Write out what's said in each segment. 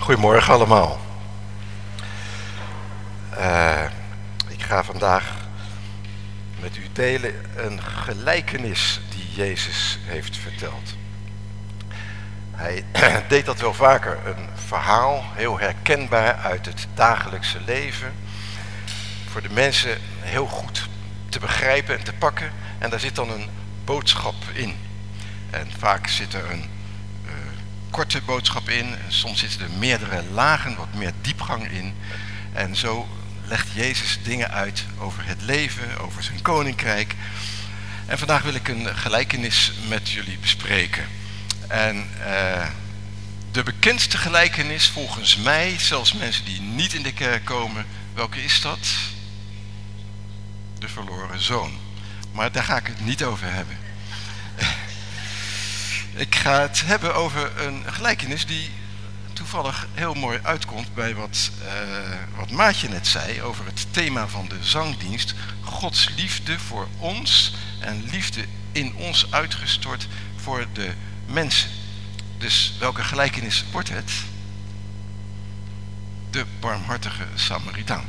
Goedemorgen allemaal. Ik ga vandaag met u delen een gelijkenis die Jezus heeft verteld. Hij deed dat wel vaker, een verhaal, heel herkenbaar uit het dagelijkse leven. Voor de mensen heel goed te begrijpen en te pakken. En daar zit dan een boodschap in. En vaak zit er een korte boodschap in. En soms zitten er meerdere lagen, wat meer diepgang in. En zo legt Jezus dingen uit over het leven, over zijn koninkrijk. En vandaag wil ik een gelijkenis met jullie bespreken. En de bekendste gelijkenis volgens mij, zelfs mensen die niet in de kerk komen, welke is dat? De verloren zoon. Maar daar ga ik het niet over hebben. Ik ga het hebben over een gelijkenis die toevallig heel mooi uitkomt bij wat Maatje net zei over het thema van de zangdienst. Gods liefde voor ons en liefde in ons uitgestort voor de mensen. Dus welke gelijkenis wordt het? De barmhartige Samaritaan.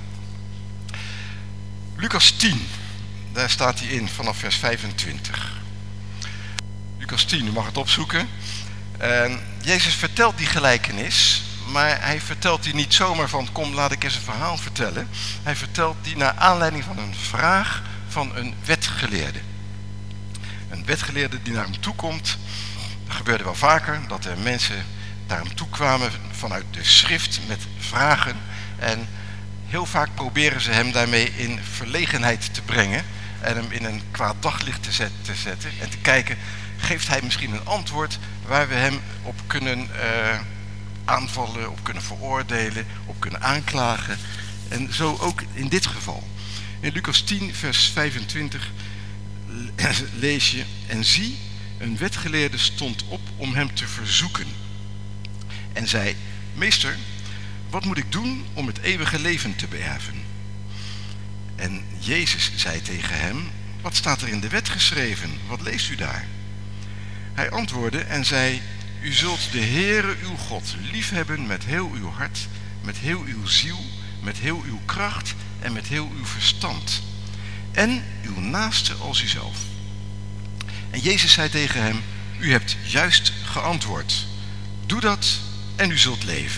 Lucas 10, daar staat hij in vanaf vers 25. Lucas 10, u mag het opzoeken. Jezus vertelt die gelijkenis, maar hij vertelt die niet zomaar van kom laat ik eens een verhaal vertellen. Hij vertelt die naar aanleiding van een vraag van een wetgeleerde. Een wetgeleerde die naar hem toe komt. Dat gebeurde wel vaker, dat er mensen naar hem toe kwamen vanuit de schrift met vragen. En heel vaak proberen ze hem daarmee in verlegenheid te brengen. En hem in een kwaad daglicht te zetten en te kijken, geeft hij misschien een antwoord waar we hem op kunnen aanvallen, op kunnen veroordelen, op kunnen aanklagen. En zo ook in dit geval. In Lucas 10 vers 25 lees je, en zie, een wetgeleerde stond op om hem te verzoeken. En zei, meester, wat moet ik doen om het eeuwige leven te beërven? En Jezus zei tegen hem, wat staat er in de wet geschreven? Wat leest u daar? Hij antwoordde en zei, u zult de Heere uw God liefhebben met heel uw hart, met heel uw ziel, met heel uw kracht en met heel uw verstand. En uw naaste als uzelf. En Jezus zei tegen hem, u hebt juist geantwoord. Doe dat en u zult leven.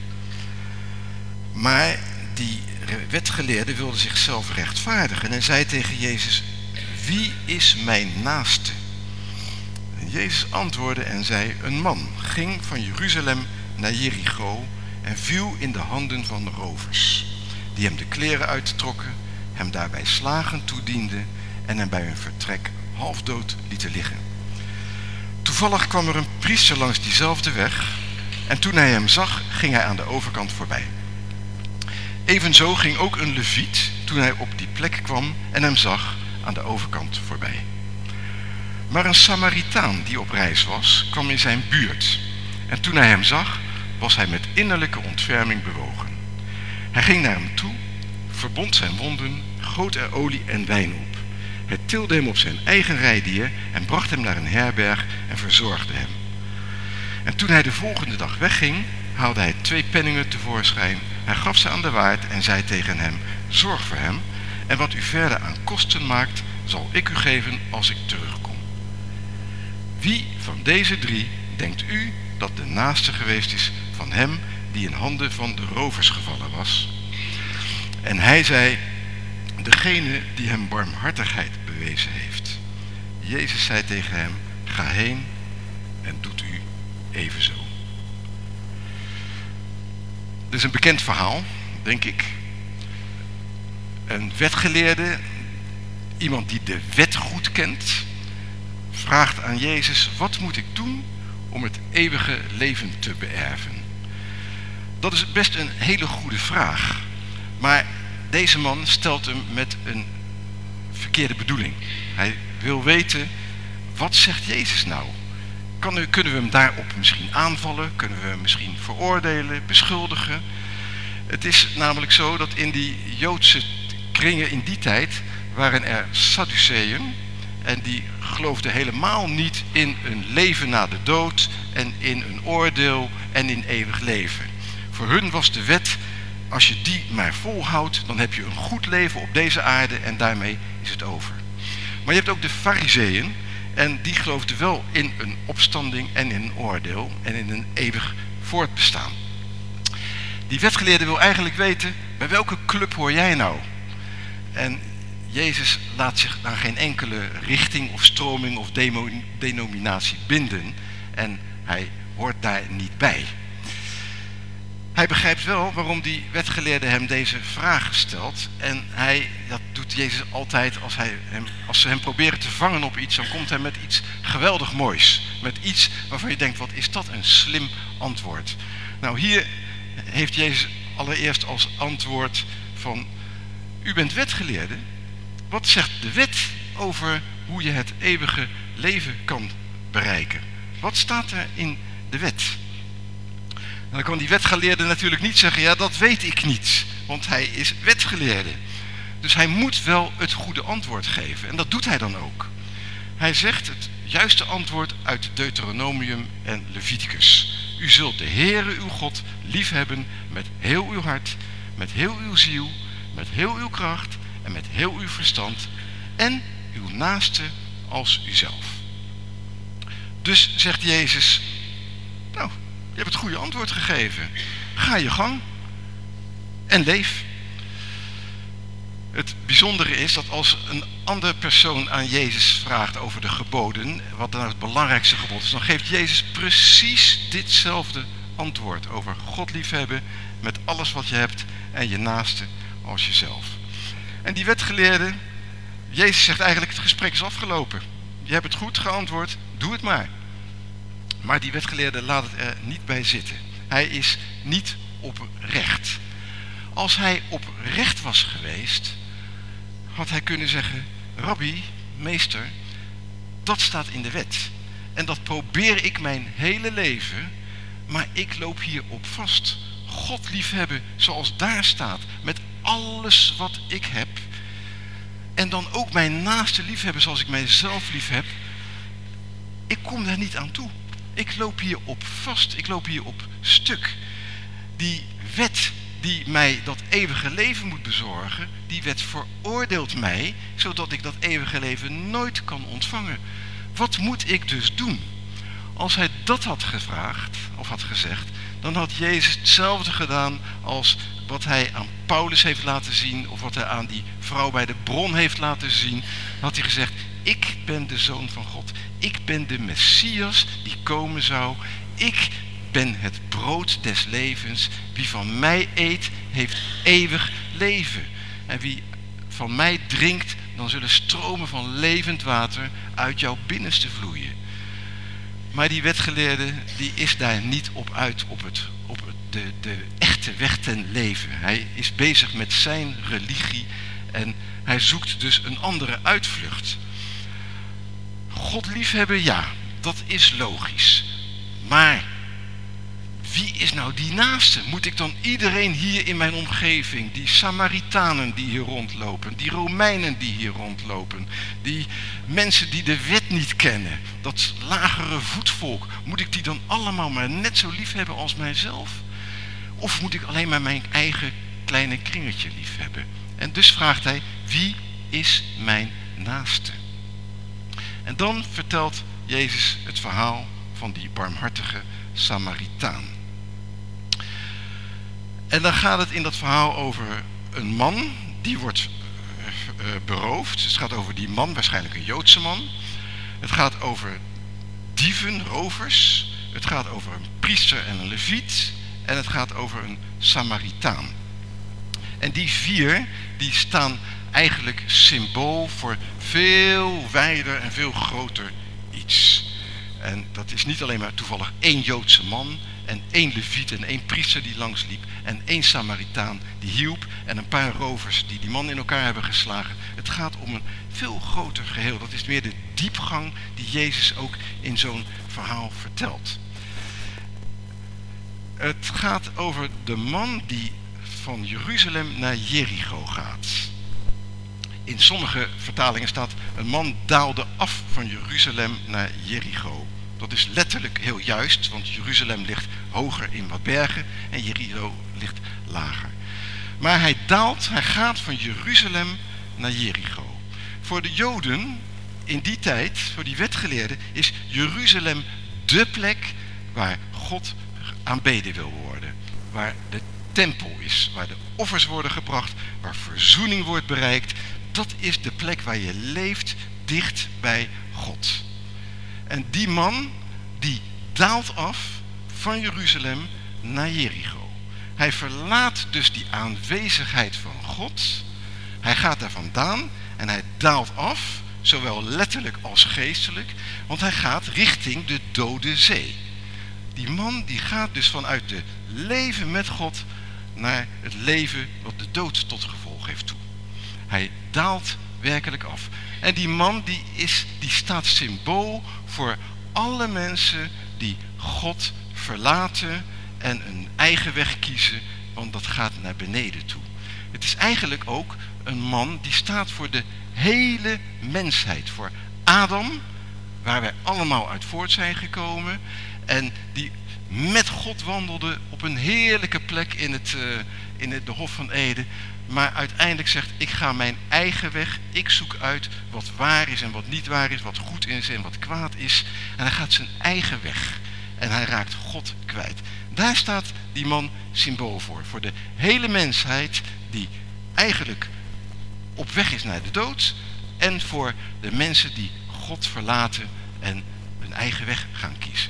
Maar die wetgeleerde wilde zichzelf rechtvaardigen en zei tegen Jezus, wie is mijn naaste? En Jezus antwoordde en zei, een man ging van Jeruzalem naar Jericho en viel in de handen van de rovers, die hem de kleren uittrokken, hem daarbij slagen toedienden en hem bij hun vertrek halfdood lieten liggen. Toevallig kwam er een priester langs diezelfde weg en toen hij hem zag, ging hij aan de overkant voorbij. Evenzo ging ook een leviet toen hij op die plek kwam en hem zag aan de overkant voorbij. Maar een Samaritaan die op reis was, kwam in zijn buurt. En toen hij hem zag, was hij met innerlijke ontferming bewogen. Hij ging naar hem toe, verbond zijn wonden, goot er olie en wijn op. Hij tilde hem op zijn eigen rijdier en bracht hem naar een herberg en verzorgde hem. En toen hij de volgende dag wegging, haalde hij 2 penningen tevoorschijn. Hij gaf ze aan de waard en zei tegen hem, zorg voor hem en wat u verder aan kosten maakt, zal ik u geven als ik terugkom. Wie van deze 3 denkt u dat de naaste geweest is van hem die in handen van de rovers gevallen was? En hij zei, degene die hem barmhartigheid bewezen heeft. Jezus zei tegen hem, ga heen en doet u evenzo. Dit is een bekend verhaal, denk ik. Een wetgeleerde, iemand die de wet goed kent, vraagt aan Jezus, wat moet ik doen om het eeuwige leven te beërven? Dat is best een hele goede vraag. Maar deze man stelt hem met een verkeerde bedoeling. Hij wil weten, wat zegt Jezus nou? Kunnen we hem daarop misschien aanvallen? Kunnen we hem misschien veroordelen, beschuldigen? Het is namelijk zo dat in die Joodse kringen in die tijd waren er Sadduceeën. En die geloofden helemaal niet in een leven na de dood en in een oordeel en in eeuwig leven. Voor hun was de wet, als je die maar volhoudt, dan heb je een goed leven op deze aarde en daarmee is het over. Maar je hebt ook de Farizeeën en die geloofden wel in een opstanding en in een oordeel en in een eeuwig voortbestaan. Die wetgeleerde wil eigenlijk weten, bij welke club hoor jij nou? En Jezus laat zich aan geen enkele richting of stroming of denominatie binden en hij hoort daar niet bij. Hij begrijpt wel waarom die wetgeleerde hem deze vraag stelt. En dat doet Jezus altijd als ze hem proberen te vangen op iets, dan komt hij met iets geweldig moois. Met iets waarvan je denkt, wat is dat een slim antwoord. Nou, hier heeft Jezus allereerst als antwoord van, u bent wetgeleerde. Wat zegt de wet over hoe je het eeuwige leven kan bereiken? Wat staat er in de wet? En dan kan die wetgeleerde natuurlijk niet zeggen, ja, dat weet ik niet, want hij is wetgeleerde. Dus hij moet wel het goede antwoord geven en dat doet hij dan ook. Hij zegt het juiste antwoord uit Deuteronomium en Leviticus. U zult de Heere uw God liefhebben met heel uw hart, met heel uw ziel, met heel uw kracht en met heel uw verstand en uw naaste als uzelf. Dus zegt Jezus, nou, je hebt het goede antwoord gegeven. Ga je gang en leef. Het bijzondere is dat als een andere persoon aan Jezus vraagt over de geboden, wat dan het belangrijkste gebod is, dan geeft Jezus precies ditzelfde antwoord over God liefhebben met alles wat je hebt en je naaste als jezelf. En die wetgeleerde, Jezus zegt eigenlijk, het gesprek is afgelopen. Je hebt het goed geantwoord, doe het maar. Maar die wetgeleerde laat het er niet bij zitten. Hij is niet oprecht. Als hij oprecht was geweest, had hij kunnen zeggen, rabbi, meester, dat staat in de wet. En dat probeer ik mijn hele leven, maar ik loop hierop vast. God liefhebben zoals daar staat, met alles wat ik heb. En dan ook mijn naaste liefhebben zoals ik mijzelf lief heb. Ik kom daar niet aan toe. Ik loop hierop vast, ik loop hierop stuk. Die wet die mij dat eeuwige leven moet bezorgen, die wet veroordeelt mij, zodat ik dat eeuwige leven nooit kan ontvangen. Wat moet ik dus doen? Als hij dat had gevraagd, of had gezegd, dan had Jezus hetzelfde gedaan als wat hij aan Paulus heeft laten zien, of wat hij aan die vrouw bij de bron heeft laten zien. Had hij gezegd, ik ben de Zoon van God. Ik ben de Messias die komen zou. Ik ben het brood des levens. Wie van mij eet, heeft eeuwig leven. En wie van mij drinkt, dan zullen stromen van levend water uit jouw binnenste vloeien. Maar die wetgeleerde, die is daar niet op uit, op de echte weg ten leven. Hij is bezig met zijn religie en hij zoekt dus een andere uitvlucht. God liefhebben, ja, dat is logisch. Maar wie is nou die naaste? Moet ik dan iedereen hier in mijn omgeving, die Samaritanen die hier rondlopen, die Romeinen die hier rondlopen, die mensen die de wet niet kennen, dat lagere voetvolk, moet ik die dan allemaal maar net zo lief hebben als mijzelf? Of moet ik alleen maar mijn eigen kleine kringetje lief hebben? En dus vraagt hij, wie is mijn naaste? En dan vertelt Jezus het verhaal van die barmhartige Samaritaan. En dan gaat het in dat verhaal over een man die wordt beroofd. Het gaat over die man, waarschijnlijk een Joodse man. Het gaat over dieven, rovers. Het gaat over een priester en een leviet. En het gaat over een Samaritaan. En die vier, die staan eigenlijk symbool voor veel wijder en veel groter iets. En dat is niet alleen maar toevallig één Joodse man en één leviet en één priester die langsliep en één Samaritaan die hielp en een paar rovers die man in elkaar hebben geslagen. Het gaat om een veel groter geheel. Dat is meer de diepgang die Jezus ook in zo'n verhaal vertelt. Het gaat over de man die van Jeruzalem naar Jericho gaat. In sommige vertalingen staat, een man daalde af van Jeruzalem naar Jericho. Dat is letterlijk heel juist, want Jeruzalem ligt hoger in wat bergen en Jericho ligt lager. Maar hij gaat van Jeruzalem naar Jericho. Voor de Joden in die tijd, voor die wetgeleerden, is Jeruzalem dé plek waar God aanbeden wil worden. Waar de tempel is, waar de offers worden gebracht, waar verzoening wordt bereikt. Dat is de plek waar je leeft, dicht bij God. En die man, die daalt af van Jeruzalem naar Jericho. Hij verlaat dus die aanwezigheid van God. Hij gaat daar vandaan en hij daalt af, zowel letterlijk als geestelijk, want hij gaat richting de Dode Zee. Die man die gaat dus vanuit het leven met God naar het leven wat de dood tot gevolg heeft toe. Hij daalt werkelijk af. En die man die staat symbool voor alle mensen die God verlaten en een eigen weg kiezen, want dat gaat naar beneden toe. Het is eigenlijk ook een man die staat voor de hele mensheid. Voor Adam, waar wij allemaal uit voort zijn gekomen en die met God wandelde op een heerlijke plek in de Hof van Eden. Maar uiteindelijk zegt, ik ga mijn eigen weg. Ik zoek uit wat waar is en wat niet waar is. Wat goed is en wat kwaad is. En hij gaat zijn eigen weg. En hij raakt God kwijt. Daar staat die man symbool voor. Voor de hele mensheid die eigenlijk op weg is naar de dood. En voor de mensen die God verlaten en hun eigen weg gaan kiezen.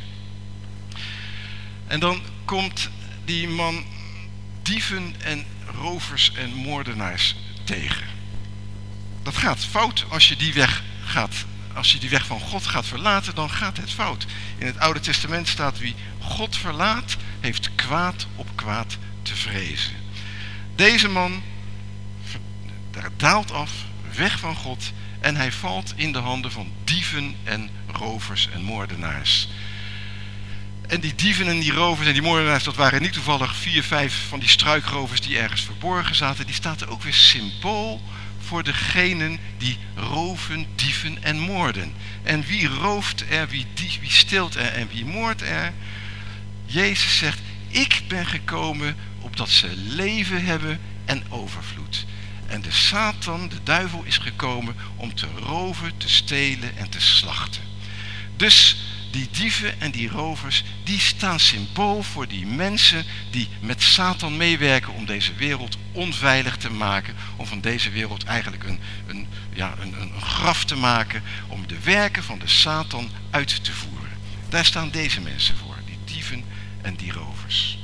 En dan komt die man dieven en rovers en moordenaars tegen. Dat gaat fout als je die weg gaat. Als je die weg van God gaat verlaten, dan gaat het fout. In het Oude Testament staat, wie God verlaat, heeft kwaad op kwaad te vrezen. Deze man daalt af, weg van God, en hij valt in de handen van dieven en rovers en moordenaars. En die dieven en die rovers en die moordenaars, dat waren niet toevallig 4, 5 van die struikrovers die ergens verborgen zaten. Die staat er ook weer symbool voor degenen die roven, dieven en moorden. En wie rooft er, wie steelt er en wie moordt er? Jezus zegt, ik ben gekomen opdat ze leven hebben en overvloed. En de Satan, de duivel, is gekomen om te roven, te stelen en te slachten. Dus die dieven en die rovers, die staan symbool voor die mensen die met Satan meewerken om deze wereld onveilig te maken. Om van deze wereld eigenlijk een graf te maken. Om de werken van de Satan uit te voeren. Daar staan deze mensen voor, die dieven en die rovers.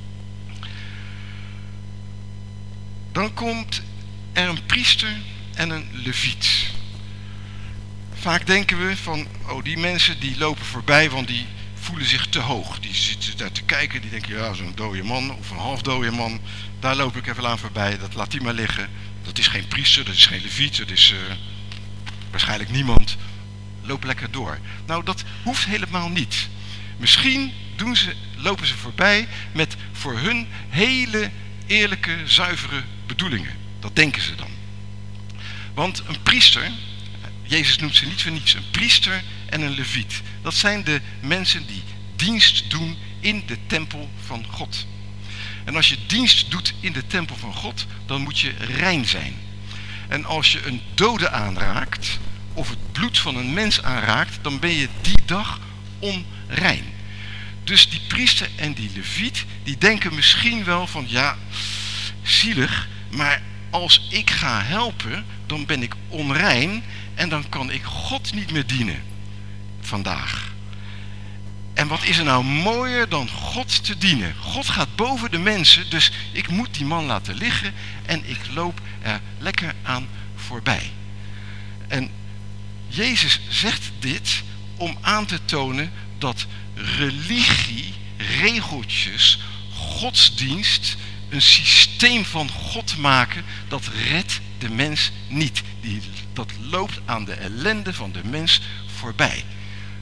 Dan komt er een priester en een leviet. Vaak denken we van, die mensen die lopen voorbij, want die voelen zich te hoog. Die zitten daar te kijken, die denken, ja, zo'n dode man of een halfdode man, daar loop ik even aan voorbij, dat laat die maar liggen. Dat is geen priester, dat is geen leviet, dat is waarschijnlijk niemand. Loop lekker door. Nou, dat hoeft helemaal niet. Misschien lopen ze voorbij met voor hun hele eerlijke, zuivere bedoelingen. Dat denken ze dan. Want een priester, Jezus noemt ze niet voor niets, een priester en een leviet. Dat zijn de mensen die dienst doen in de tempel van God. En als je dienst doet in de tempel van God, dan moet je rein zijn. En als je een dode aanraakt, of het bloed van een mens aanraakt, dan ben je die dag onrein. Dus die priester en die leviet, die denken misschien wel van, ja, zielig, maar als ik ga helpen, dan ben ik onrein en dan kan ik God niet meer dienen vandaag. En wat is er nou mooier dan God te dienen? God gaat boven de mensen, dus ik moet die man laten liggen en ik loop er lekker aan voorbij. En Jezus zegt dit om aan te tonen dat religie, regeltjes, godsdienst, een systeem van God maken, dat redt de mens niet. Dat loopt aan de ellende van de mens voorbij.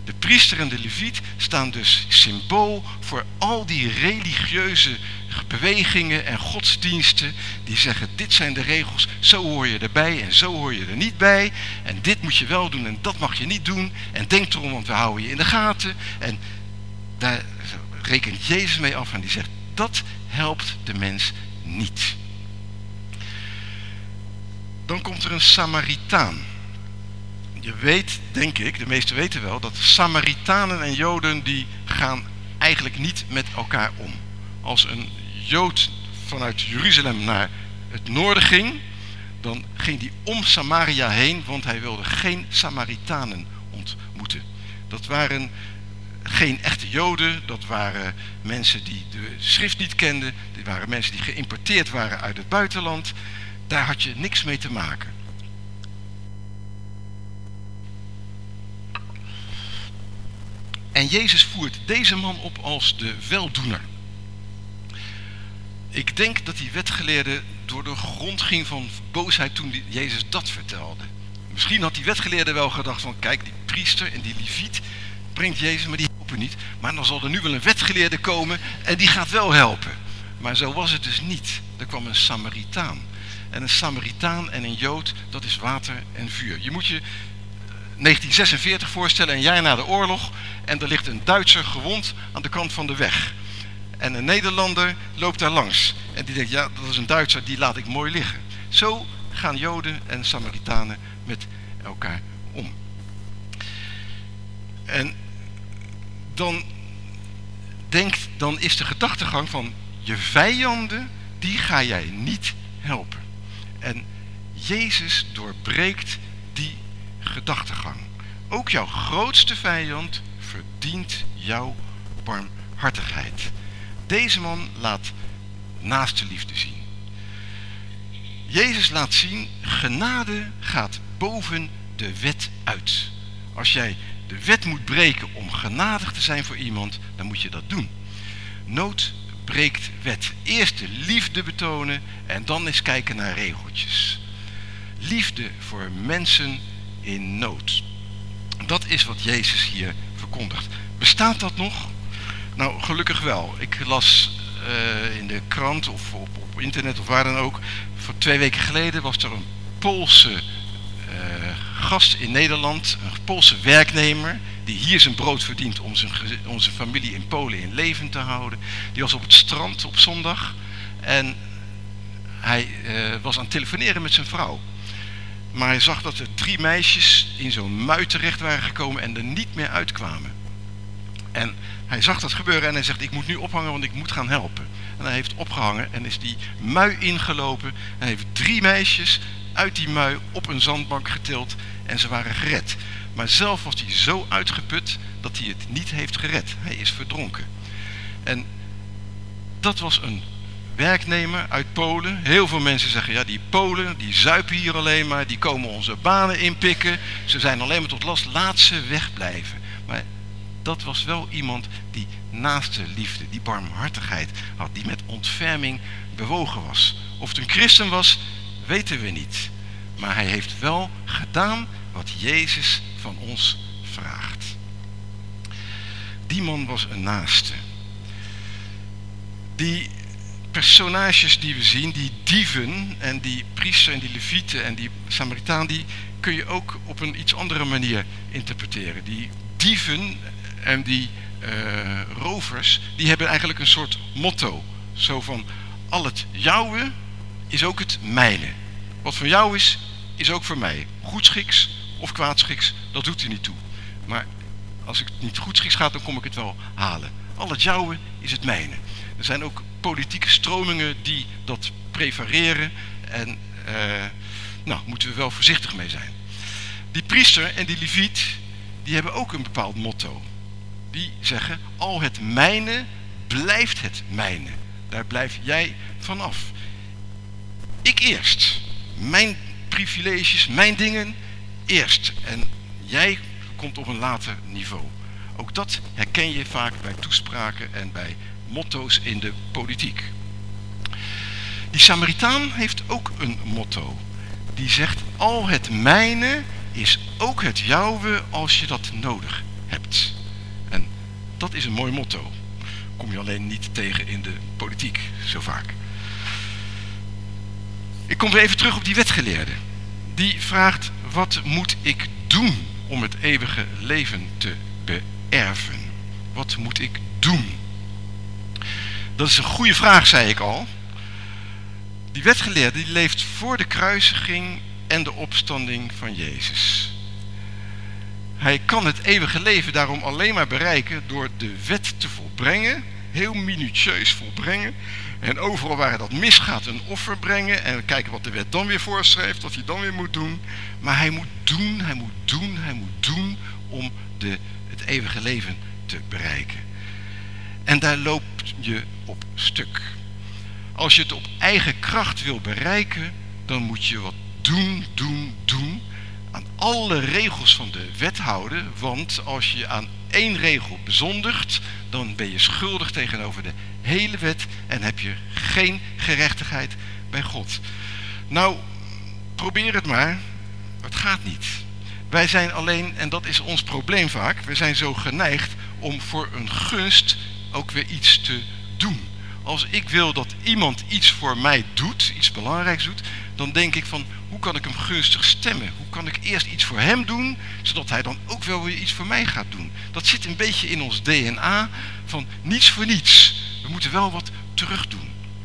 De priester en de leviet staan dus symbool voor al die religieuze bewegingen en godsdiensten die zeggen, dit zijn de regels, zo hoor je erbij en zo hoor je er niet bij. En dit moet je wel doen en dat mag je niet doen. En denk erom, want we houden je in de gaten. En daar rekent Jezus mee af en die zegt, dat helpt de mens niet. Dan komt er een Samaritaan. Je weet, denk ik, de meesten weten wel, dat Samaritanen en Joden die gaan eigenlijk niet met elkaar om. Als een Jood vanuit Jeruzalem naar het noorden ging, dan ging hij om Samaria heen, want hij wilde geen Samaritanen ontmoeten. Dat waren geen echte Joden, dat waren mensen die de schrift niet kenden, dit waren mensen die geïmporteerd waren uit het buitenland. Daar had je niks mee te maken. En Jezus voert deze man op als de weldoener. Ik denk dat die wetgeleerde door de grond ging van boosheid toen Jezus dat vertelde. Misschien had die wetgeleerde wel gedacht van, kijk, die priester en die leviet brengt Jezus, maar die helpen niet. Maar dan zal er nu wel een wetgeleerde komen en die gaat wel helpen. Maar zo was het dus niet. Er kwam een Samaritaan. En een Samaritaan en een Jood, dat is water en vuur. Je moet je 1946 voorstellen, een jaar na de oorlog, en er ligt een Duitser gewond aan de kant van de weg. En een Nederlander loopt daar langs. En die denkt, ja, dat is een Duitser, die laat ik mooi liggen. Zo gaan Joden en Samaritanen met elkaar om. En dan is de gedachtegang van je vijanden, die ga jij niet helpen. En Jezus doorbreekt die gedachtegang. Ook jouw grootste vijand verdient jouw barmhartigheid. Deze man laat naaste liefde zien. Jezus laat zien, genade gaat boven de wet uit. Als jij de wet moet breken om genadig te zijn voor iemand, dan moet je dat doen. Nood breekt wet. Eerst de liefde betonen en dan eens kijken naar regeltjes. Liefde voor mensen in nood. Dat is wat Jezus hier verkondigt. Bestaat dat nog? Nou, gelukkig wel. Ik las in de krant of op internet of waar dan ook. Voor 2 weken geleden was er een Poolse gast in Nederland. Een Poolse werknemer die hier zijn brood verdient om zijn familie in Polen in leven te houden. Die was op het strand op zondag. En hij was aan het telefoneren met zijn vrouw. Maar hij zag dat er 3 meisjes in zo'n mui terecht waren gekomen en er niet meer uitkwamen. En hij zag dat gebeuren en hij zegt, ik moet nu ophangen, want ik moet gaan helpen. En hij heeft opgehangen en is die mui ingelopen. En heeft 3 meisjes uit die mui op een zandbank getild en ze waren gered. Maar zelf was hij zo uitgeput dat hij het niet heeft gered. Hij is verdronken. En dat was een werknemer uit Polen. Heel veel mensen zeggen, ja, die Polen, die zuipen hier alleen maar, die komen onze banen inpikken. Ze zijn alleen maar tot last, laat ze wegblijven. Maar dat was wel iemand die naaste liefde, die barmhartigheid had, die met ontferming bewogen was. Of het een christen was, weten we niet. Maar hij heeft wel gedaan wat Jezus van ons vraagt. Die man was een naaste. Die personages die we zien, die dieven en die priester en die levieten en die Samaritaan, die kun je ook op een iets andere manier interpreteren. Die dieven en die rovers, die hebben eigenlijk een soort motto. Zo van, al het jouwe is ook het mijne. Wat van jou is ook voor mij. Goedschiks of kwaadschiks, dat doet er niet toe. Maar als ik niet goedschiks ga, dan kom ik het wel halen. Al het jouwe is het mijne. Er zijn ook politieke stromingen die dat prefereren. En moeten we wel voorzichtig mee zijn. Die priester en die leviet, die hebben ook een bepaald motto. Die zeggen, al het mijne blijft het mijne. Daar blijf jij vanaf. Ik eerst. Mijn privileges, mijn dingen eerst. En jij komt op een later niveau. Ook dat herken je vaak bij toespraken en bij motto's in de politiek. Die Samaritaan heeft ook een motto. Die zegt, al het mijne is ook het jouwe als je dat nodig hebt. En dat is een mooi motto. Kom je alleen niet tegen in de politiek zo vaak. Ik kom weer even terug op die wetgeleerde. Die vraagt, wat moet ik doen om het eeuwige leven te beërven? Wat moet ik doen? Dat is een goede vraag, zei ik al. Die wetgeleerde die leeft voor de kruisiging en de opstanding van Jezus. Hij kan het eeuwige leven daarom alleen maar bereiken door de wet te volbrengen, heel minutieus volbrengen. En overal waar dat misgaat een offer brengen en kijken wat de wet dan weer voorschrijft, wat hij dan weer moet doen. Maar hij moet doen om het eeuwige leven te bereiken. En daar loopt je op stuk. Als je het op eigen kracht wil bereiken, dan moet je wat doen. Aan alle regels van de wet houden, want als je aan één regel bezondigt, dan ben je schuldig tegenover de hele wet en heb je geen gerechtigheid bij God. Nou, probeer het maar. Het gaat niet. Wij zijn alleen, en dat is ons probleem vaak, we zijn zo geneigd om voor een gunst ook weer iets te doen. Als ik wil dat iemand iets voor mij doet, iets belangrijks doet, dan denk ik van, hoe kan ik hem gunstig stemmen? Hoe kan ik eerst iets voor hem doen, zodat hij dan ook wel weer iets voor mij gaat doen? Dat zit een beetje in ons DNA van niets voor niets. We moeten wel wat terug doen.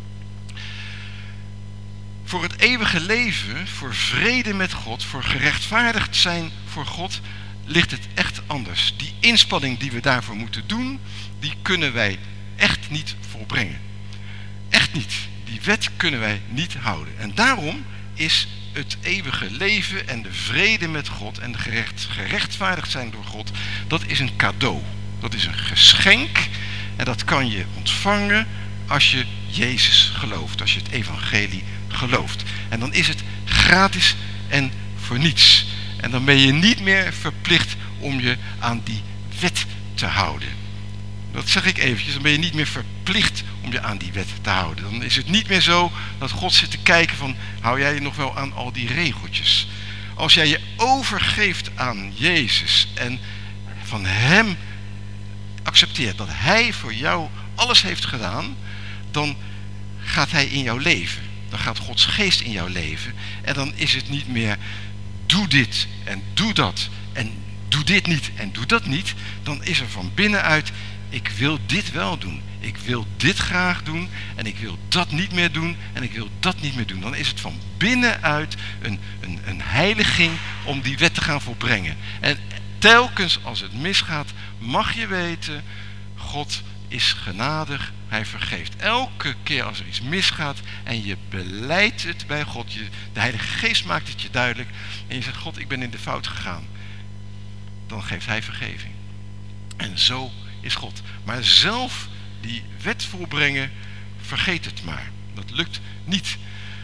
Voor het eeuwige leven, voor vrede met God, voor gerechtvaardigd zijn voor God, ligt het echt anders. Die inspanning die we daarvoor moeten doen, die kunnen wij echt niet volbrengen. Echt niet. Die wet kunnen wij niet houden. En daarom is het eeuwige leven en de vrede met God en de gerechtvaardigd zijn door God, dat is een cadeau. Dat is een geschenk en dat kan je ontvangen als je Jezus gelooft, als je het evangelie gelooft. En dan is het gratis en voor niets. En dan ben je niet meer verplicht om je aan die wet te houden. Dat zeg ik eventjes, dan ben je niet meer verplicht om je aan die wet te houden. Dan is het niet meer zo dat God zit te kijken van, hou jij je nog wel aan al die regeltjes? Als jij je overgeeft aan Jezus en van Hem accepteert dat Hij voor jou alles heeft gedaan, dan gaat Hij in jouw leven. Dan gaat Gods geest in jouw leven. En dan is het niet meer, doe dit en doe dat en doe dit niet en doe dat niet. Dan is er van binnenuit, ik wil dit wel doen. Ik wil dit graag doen en ik wil dat niet meer doen en ik wil dat niet meer doen. Dan is het van binnenuit een heiliging om die wet te gaan volbrengen. En telkens als het misgaat, mag je weten, God is genadig, Hij vergeeft. Elke keer als er iets misgaat en je belijdt het bij God, de Heilige Geest maakt het je duidelijk en je zegt, God, ik ben in de fout gegaan. Dan geeft Hij vergeving. En zo is God. Maar zelf die wet volbrengen, vergeet het maar. Dat lukt niet.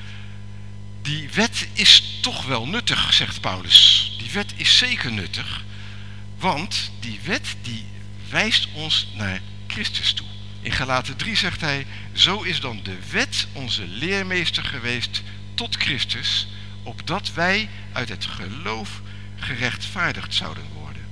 Die wet is toch wel nuttig, zegt Paulus. Die wet is zeker nuttig, want die wet die wijst ons naar Christus toe. In Galaten 3 zegt hij, zo is dan de wet onze leermeester geweest tot Christus, opdat wij uit het geloof gerechtvaardigd zouden worden.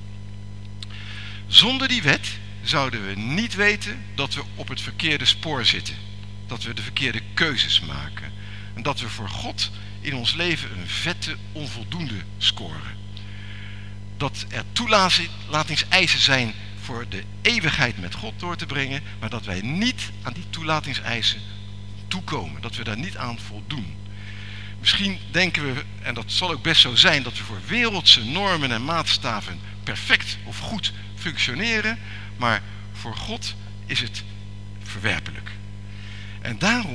Zonder die wet zouden we niet weten dat we op het verkeerde spoor zitten. Dat we de verkeerde keuzes maken. En dat we voor God in ons leven een vette onvoldoende scoren. Dat er toelatingseisen zijn voor de eeuwigheid met God door te brengen, maar dat wij niet aan die toelatingseisen toekomen. Dat we daar niet aan voldoen. Misschien denken we, en dat zal ook best zo zijn, dat we voor wereldse normen en maatstaven perfect of goed functioneren, maar voor God is het verwerpelijk. En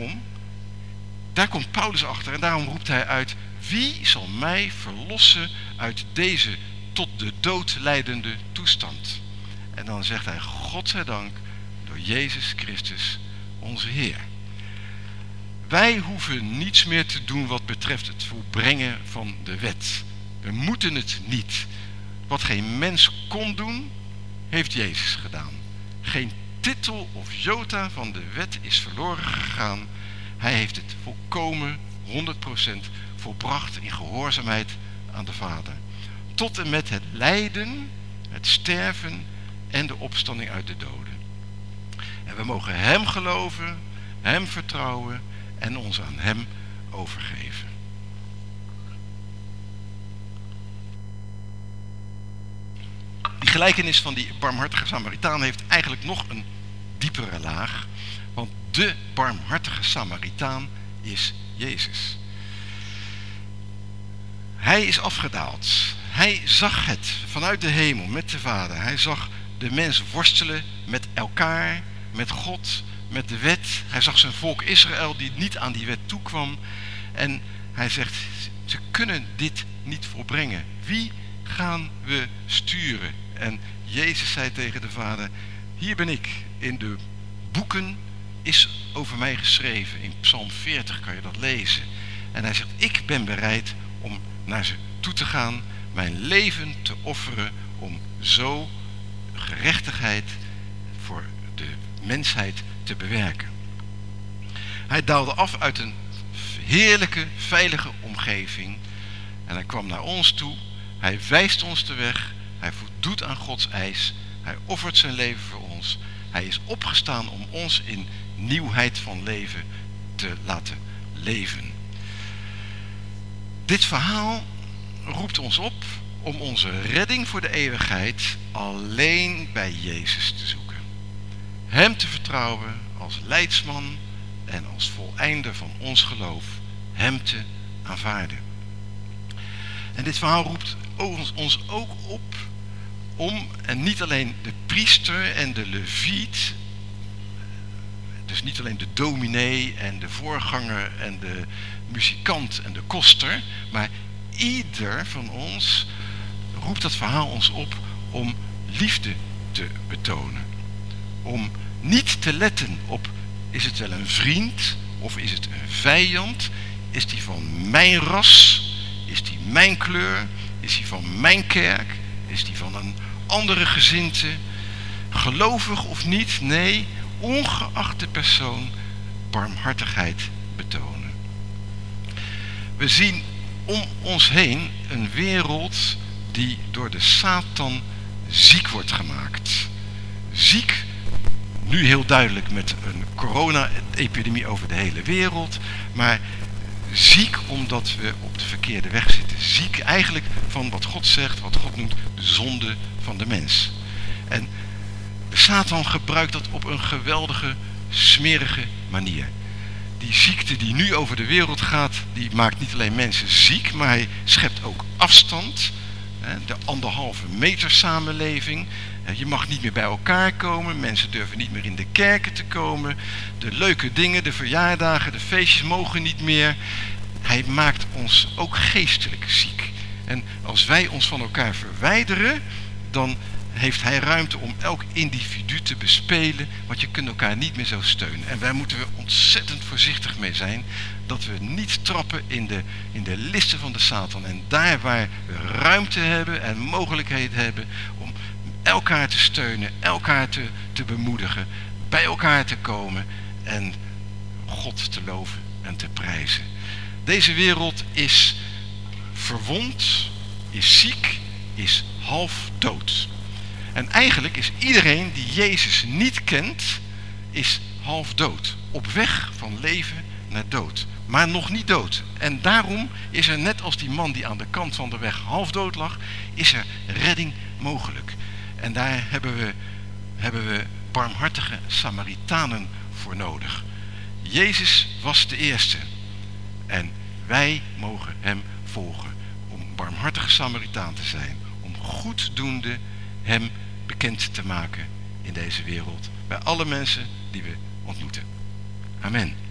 daar komt Paulus achter en daarom roept hij uit, wie zal mij verlossen uit deze tot de dood leidende toestand? En dan zegt hij, God zij dank, door Jezus Christus onze Heer. Wij hoeven niets meer te doen wat betreft het volbrengen van de wet. We moeten het niet. Wat geen mens kon doen, heeft Jezus gedaan. Geen titel of jota van de wet is verloren gegaan. Hij heeft het volkomen 100% volbracht in gehoorzaamheid aan de Vader. Tot en met het lijden het sterven en de opstanding uit de doden. En we mogen hem geloven, hem vertrouwen en ons aan hem overgeven. Die gelijkenis van die barmhartige Samaritaan heeft eigenlijk nog een diepere laag. Want de barmhartige Samaritaan is Jezus. Hij is afgedaald. Hij zag het vanuit de hemel met de Vader. Hij zag de mens worstelen met elkaar, met God, met de wet. Hij zag zijn volk Israël die niet aan die wet toekwam. En hij zegt, ze kunnen dit niet volbrengen. Wie gaan we sturen? En Jezus zei tegen de Vader, hier ben ik. In de boeken is over mij geschreven. In Psalm 40 kan je dat lezen. En hij zegt, ik ben bereid om naar ze toe te gaan, mijn leven te offeren om zo gerechtigheid voor de mensheid te bewerken. Hij daalde af uit een heerlijke, veilige omgeving en hij kwam naar ons toe. Hij wijst ons de weg, hij voldoet aan Gods eis, hij offert zijn leven voor ons. Hij is opgestaan om ons in nieuwheid van leven te laten leven. Dit verhaal roept ons op om onze redding voor de eeuwigheid alleen bij Jezus te zoeken. Hem te vertrouwen als leidsman en als voleinder van ons geloof. Hem te aanvaarden. En dit verhaal roept ons ook op om, en niet alleen de priester en de leviet, dus niet alleen de dominee en de voorganger en de muzikant en de koster, maar ieder van ons roept dat verhaal ons op om liefde te betonen. Om niet te letten op, is het wel een vriend of is het een vijand? Is die van mijn ras? Is die mijn kleur? Is die van mijn kerk? Is die van een andere gezinte? Gelovig of niet? Nee, ongeacht de persoon barmhartigheid betonen. We zien om ons heen een wereld die door de Satan ziek wordt gemaakt. Ziek, nu heel duidelijk met een corona-epidemie over de hele wereld, maar ziek omdat we op de verkeerde weg zitten. Ziek eigenlijk van wat God zegt, wat God noemt de zonde van de mens. En de Satan gebruikt dat op een geweldige, smerige manier. Die ziekte die nu over de wereld gaat, die maakt niet alleen mensen ziek, maar hij schept ook afstand. De 1,5 meter samenleving. Je mag niet meer bij elkaar komen. Mensen durven niet meer in de kerken te komen. De leuke dingen, de verjaardagen, de feestjes mogen niet meer. Hij maakt ons ook geestelijk ziek. En als wij ons van elkaar verwijderen, dan heeft hij ruimte om elk individu te bespelen, want je kunt elkaar niet meer zo steunen. En daar moeten we ontzettend voorzichtig mee zijn, dat we niet trappen in de listen van de Satan. En daar waar we ruimte hebben en mogelijkheden hebben om elkaar te steunen, elkaar te bemoedigen, bij elkaar te komen en God te loven en te prijzen. Deze wereld is verwond, is ziek, is half dood. En eigenlijk is iedereen die Jezus niet kent, is half dood. Op weg van leven naar dood. Maar nog niet dood. En daarom is er, net als die man die aan de kant van de weg half dood lag, is er redding mogelijk. En daar hebben we barmhartige Samaritanen voor nodig. Jezus was de eerste. En wij mogen hem volgen. Om barmhartige Samaritaan te zijn. Om goeddoende hem bekend te maken in deze wereld. Bij alle mensen die we ontmoeten. Amen.